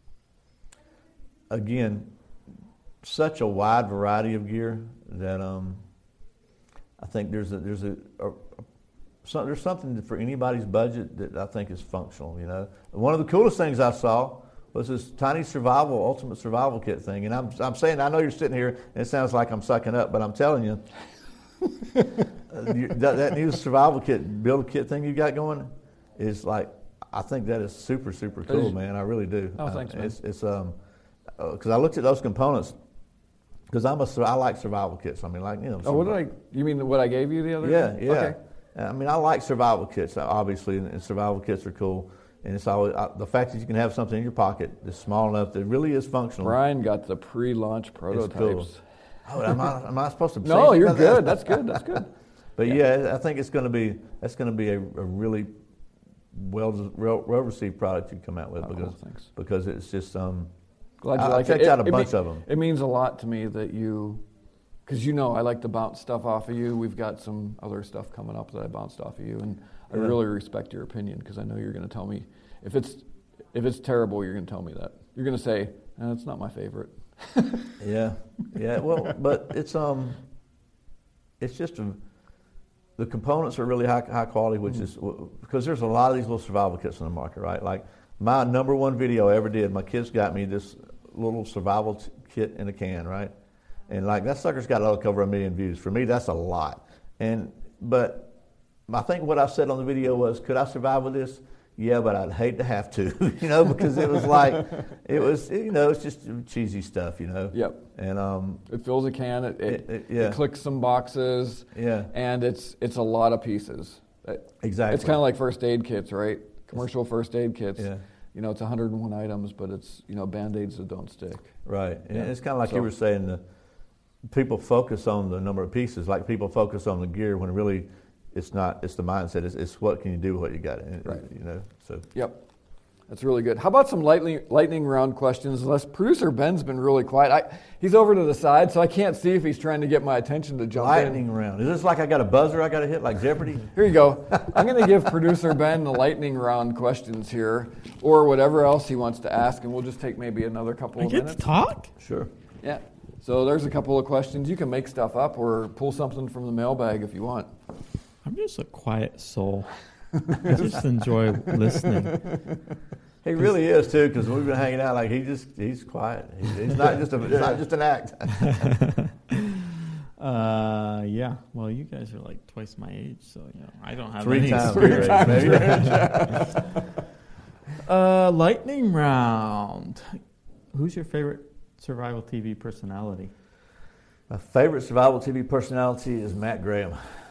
Speaker 4: again, such a wide variety of gear that um, I think there's a there's a, a, a so, there's something for anybody's budget that I think is functional. You know, one of the coolest things I saw was this tiny survival, ultimate survival kit thing. And I'm I'm saying, I know you're sitting here and it sounds like I'm sucking up, but I'm telling you, uh, you that, that new survival kit, build a kit thing you got going is like, I think that is super super cool, man. I really do.
Speaker 2: Oh, thanks,
Speaker 4: uh,
Speaker 2: man.
Speaker 4: It's it's um because I looked at those components. Because I'm a, I like survival kits. I mean, like, you know.
Speaker 2: Oh, what did I, you mean what I gave you the other
Speaker 4: Yeah,
Speaker 2: day?
Speaker 4: yeah.
Speaker 2: Okay.
Speaker 4: I mean, I like survival kits, obviously, and, and survival kits are cool. And it's always, uh, the fact that you can have something in your pocket that's small enough that really is functional.
Speaker 2: Brian got the pre-launch prototypes.
Speaker 4: Cool. Oh, am I, am I supposed to say
Speaker 2: No, you're
Speaker 4: about that?
Speaker 2: good. That's good. That's good.
Speaker 4: But yeah, yeah I think it's going to be, that's going to be a, a really well, well, well-received product you come out with
Speaker 2: Oh,
Speaker 4: because,
Speaker 2: cool, thanks.
Speaker 4: because it's just, um,
Speaker 2: Glad you
Speaker 4: I,
Speaker 2: like
Speaker 4: I checked
Speaker 2: it.
Speaker 4: out a
Speaker 2: it,
Speaker 4: bunch
Speaker 2: it,
Speaker 4: of them.
Speaker 2: It means a lot to me that you, because you know I like to bounce stuff off of you. We've got some other stuff coming up that I bounced off of you, and I
Speaker 4: Yeah.
Speaker 2: really respect your opinion because I know you're going to tell me if it's if it's terrible. You're going to tell me that. You're going to say, eh, "It's not my favorite."
Speaker 4: Yeah, yeah. Well, but it's um, it's just a, the components are really high high quality, which mm-hmm. is because there's a lot of these little survival kits on the market, right? Like my number one video I ever did, my kids got me this little survival t- kit in a can, right? And like that sucker's got to cover a million views. For me, that's a lot. And but I think what I said on the video was, could I survive with this? Yeah, but I'd hate to have to, you know, because it was like, it was, you know, it's just cheesy stuff, you know.
Speaker 2: Yep.
Speaker 4: And um,
Speaker 2: It fills a can. It it,
Speaker 4: It- it- yeah.
Speaker 2: it clicks some boxes.
Speaker 4: Yeah.
Speaker 2: And it's it's a lot of pieces. It-
Speaker 4: Exactly.
Speaker 2: It's kind of like first aid kits, right? Commercial first aid kits.
Speaker 4: Yeah.
Speaker 2: You know, it's one hundred one items, but it's, you know, Band-Aids that don't stick.
Speaker 4: right. And
Speaker 2: Yeah.
Speaker 4: it's kind of like
Speaker 2: So-
Speaker 4: you were saying, the people focus on the number of pieces, like people focus on the gear when really it's not, it's the mindset. It's, it's what can you do with what you got, and,
Speaker 2: Right.
Speaker 4: you know, so.
Speaker 2: Yep. That's really good. How about some lightning lightning round questions? Unless producer Ben's been really quiet. I, he's over to the side, so I can't see if he's trying to get my attention to jump
Speaker 4: Lightning
Speaker 2: in.
Speaker 4: round. Is this like I got a buzzer I got to hit like Jeopardy?
Speaker 2: Here you go. I'm going to give producer Ben the lightning round questions here, or whatever else he wants to ask, and we'll just take maybe another couple
Speaker 3: I
Speaker 2: of
Speaker 3: get
Speaker 2: minutes.
Speaker 3: to talk?
Speaker 4: Sure.
Speaker 2: Yeah. So there's a couple of questions. You can make stuff up or pull something from the mailbag if you want.
Speaker 3: I'm just a quiet soul. I just enjoy listening.
Speaker 4: He really is too, because we've been hanging out. Like he just, he's quiet. He, he's not just a, it's not just an act.
Speaker 3: Uh, yeah. Well, you guys are like twice my age, so you know I don't have
Speaker 4: Three
Speaker 3: any
Speaker 4: times
Speaker 3: experience.
Speaker 4: your age, maybe.
Speaker 3: Uh, lightning round. Who's your favorite survival T V personality?
Speaker 4: My favorite survival T V personality is Matt Graham.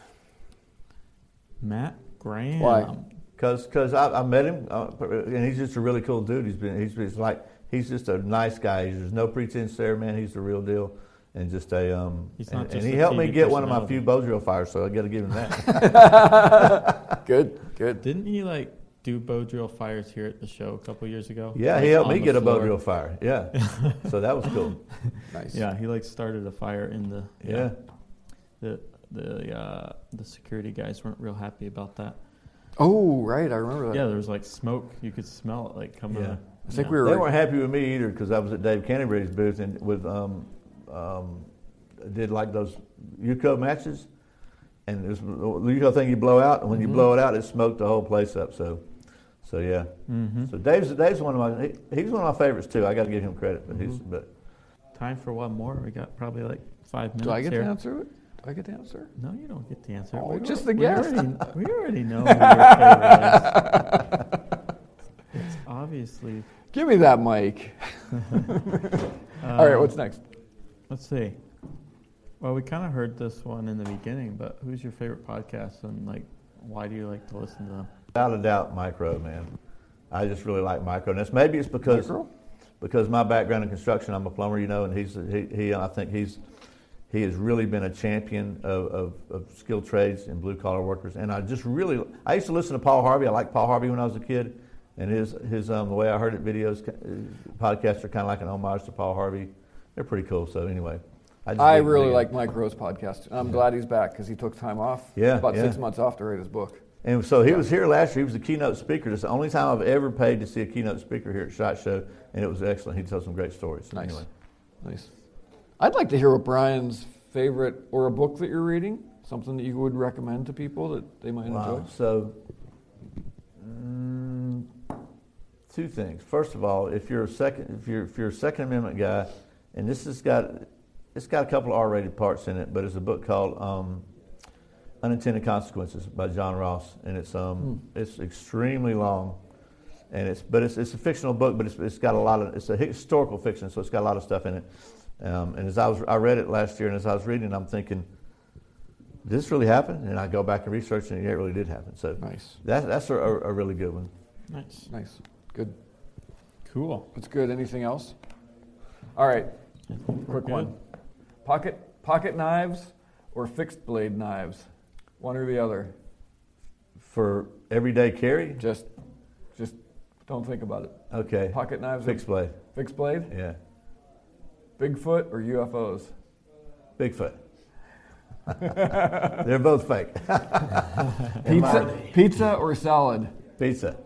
Speaker 3: Matt Graham.
Speaker 2: Why?
Speaker 4: Cause, cause I, I met him, uh, and he's just a really cool dude. He's been, he's, he's like, he's just a nice guy. There's no pretense there, man. He's the real deal, and just a, um,
Speaker 3: He's not
Speaker 4: and,
Speaker 3: just
Speaker 4: and he
Speaker 3: a
Speaker 4: helped
Speaker 3: T V
Speaker 4: me get one of my
Speaker 3: personality.
Speaker 4: few bow drill fires, so I got to give him that.
Speaker 2: Good, good.
Speaker 3: Didn't he like do bow drill fires here at the show a couple years ago?
Speaker 4: Yeah,
Speaker 3: Like,
Speaker 4: he helped
Speaker 3: on
Speaker 4: me
Speaker 3: the
Speaker 4: get a bow
Speaker 3: floor?
Speaker 4: drill fire. Yeah, so that was cool.
Speaker 2: Nice.
Speaker 3: Yeah, he like started a fire in the.
Speaker 4: Yeah,
Speaker 3: The the uh, the security guys weren't real happy about that.
Speaker 2: Oh, right. I remember that.
Speaker 3: Yeah, there was like smoke. You could smell it like coming.
Speaker 4: Yeah.
Speaker 3: out.
Speaker 2: I think
Speaker 3: Yeah.
Speaker 2: we were.
Speaker 4: they weren't happy with me either because I was at Dave Canterbury's booth and with um, um, did like those U C O matches, and there's the U C O thing you blow out, and when you
Speaker 2: Mhm.
Speaker 4: blow it out, it smoked the whole place up. So, so yeah.
Speaker 3: Mm-hmm.
Speaker 4: So Dave's Dave's one of my he, he's one of my favorites too. I got to give him credit, but he's
Speaker 2: Mhm.
Speaker 4: but
Speaker 3: Time for one more. We got probably like five minutes
Speaker 2: Do I get
Speaker 3: here.
Speaker 2: to answer it? Do I get to answer?
Speaker 3: No, you don't get the answer.
Speaker 2: Oh,
Speaker 3: We
Speaker 2: just
Speaker 3: al-
Speaker 2: the
Speaker 3: we
Speaker 2: guess.
Speaker 3: Already, we already know who your favorite is. It's obviously.
Speaker 2: Give me that mic.
Speaker 3: Uh,
Speaker 2: All right, what's next?
Speaker 3: Let's see. Well, we kind of heard this one in the beginning, but who's your favorite podcast, and like, why do you like to listen to them?
Speaker 4: Without a doubt, Micro, man. I just really like Micro, and it's maybe it's because
Speaker 2: Micro?
Speaker 4: because my background in construction, I'm a plumber, you know, and he's he, he I think he's he has really been a champion of, of, of skilled trades and blue collar workers. And I just really I used to listen to Paul Harvey. I liked Paul Harvey when I was a kid, and his his um the way I heard it videos podcasts are kind of like an homage to Paul Harvey. They're pretty cool. So anyway. I, just
Speaker 2: I
Speaker 4: dig-
Speaker 2: really
Speaker 4: dig
Speaker 2: like
Speaker 4: it.
Speaker 2: Mike Rowe's podcast. I'm
Speaker 4: Yeah.
Speaker 2: glad he's back because he took time off.
Speaker 4: Yeah,
Speaker 2: about
Speaker 4: yeah.
Speaker 2: six months off to write his book.
Speaker 4: And so he was here last year. He was a keynote speaker. It's the only time I've ever paid to see a keynote speaker here at SHOT Show, and it was excellent. He tells some great stories. So
Speaker 2: Nice,
Speaker 4: Anyway.
Speaker 2: nice. I'd like to hear what Brian's favorite or a book that you're reading, something that you would recommend to people that they might
Speaker 4: Wow.
Speaker 2: enjoy.
Speaker 4: So, mm, two things. First of all, if you're a second, if you're if you're a Second Amendment guy, and this has got it's got a couple of R-rated parts in it, but it's a book called um, Unintended Consequences by John Ross, and it's um
Speaker 2: Hmm.
Speaker 4: it's extremely long, and it's but it's it's a fictional book, but it's it's got a lot of it's a historical fiction, so it's got a lot of stuff in it. Um, and as I was I read it last year, and as I was reading, I'm thinking, did this really happen? And I go back and research, and yeah, it really did happen. So
Speaker 2: Nice,
Speaker 4: that, that's a, a, a really good one.
Speaker 3: Nice.
Speaker 2: nice, good.
Speaker 3: Cool.
Speaker 2: That's good. Anything else? All right, quick
Speaker 3: Good.
Speaker 2: one. Pocket pocket knives or fixed blade knives? One or the other.
Speaker 4: For everyday carry,
Speaker 2: Just, just don't think about it.
Speaker 4: okay.
Speaker 2: Pocket knives. or
Speaker 4: Fixed blade,
Speaker 2: Fixed blade.
Speaker 4: yeah.
Speaker 2: Bigfoot or U F Os?
Speaker 4: Bigfoot. They're both fake.
Speaker 2: Pizza, pizza or salad?
Speaker 4: Pizza.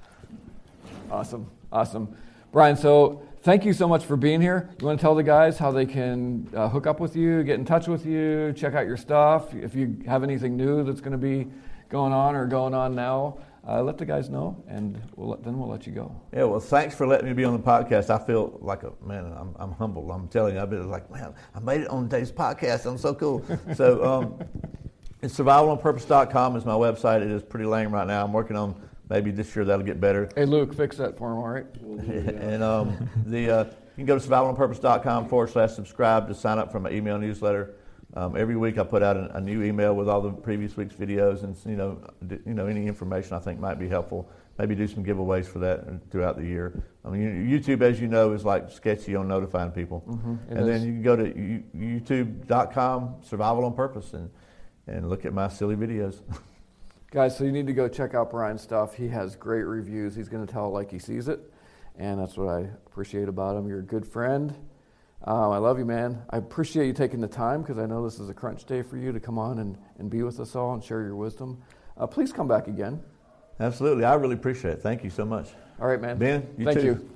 Speaker 2: Awesome, awesome. Brian, so thank you so much for being here. You want to tell the guys how they can uh, hook up with you, get in touch with you, check out your stuff? If you have anything new that's going to be going on or going on now, uh, let the guys know, and we'll let, then we'll let you go.
Speaker 4: Yeah, well, thanks for letting me be on the podcast. I feel like a man. I'm, I'm humbled. I'm telling you, I've been like, man, I made it on today's podcast. I'm so cool. so, um, it's survival on purpose dot com is my website. It is pretty lame right now. I'm working on maybe this year that'll get better.
Speaker 2: Hey, Luke, fix that for him, all right?
Speaker 4: and um, the uh, you can go to survival on purpose dot com forward slash subscribe to sign up for my email newsletter. Um, every week I put out a, a new email with all the previous week's videos and you know d- you know any information I think might be helpful. Maybe do some giveaways for that throughout the year. I mean, YouTube, as you know, is like sketchy on notifying people.
Speaker 2: Mm-hmm, it
Speaker 4: and then
Speaker 2: is.
Speaker 4: you can go to u- youtube dot com survival on purpose and and look at my silly videos.
Speaker 2: Guys, so you need to go check out Brian's stuff. He has great reviews. He's going to tell it like he sees it, and that's what I appreciate about him. You're a good friend. Um, I love you, man. I appreciate you taking the time because I know this is a crunch day for you to come on and, and be with us all and share your wisdom. Uh, please come back again.
Speaker 4: Absolutely, I really appreciate it. Thank you so much.
Speaker 2: All right, man.
Speaker 4: Ben, you
Speaker 2: Thank
Speaker 4: too.
Speaker 2: you.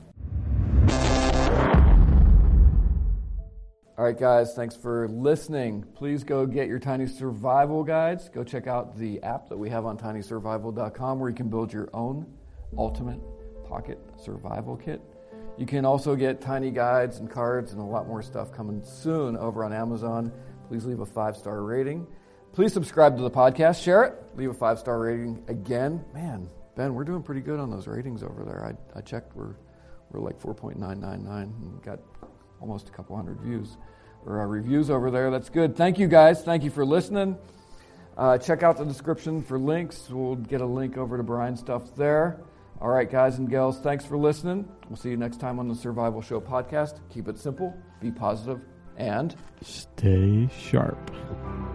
Speaker 2: All right, guys, thanks for listening. Please go get your Tiny Survival Guides. Go check out the app that we have on tiny survival dot com where you can build your own ultimate pocket survival kit. You can also get tiny guides and cards and a lot more stuff coming soon over on Amazon. Please leave a five-star rating. Please subscribe to the podcast. Share it. Leave a five-star rating again. Man, Ben, we're doing pretty good on those ratings over there. I, I checked. We're we're like four point nine nine nine and got almost a couple hundred views or uh, reviews over there. That's good. Thank you, guys. Thank you for listening. Uh, check out the description for links. We'll get a link over to Brian's stuff there. All right, guys and gals, thanks for listening. We'll see you next time on the Survival Show podcast. Keep it simple, be positive, and
Speaker 3: Stay sharp.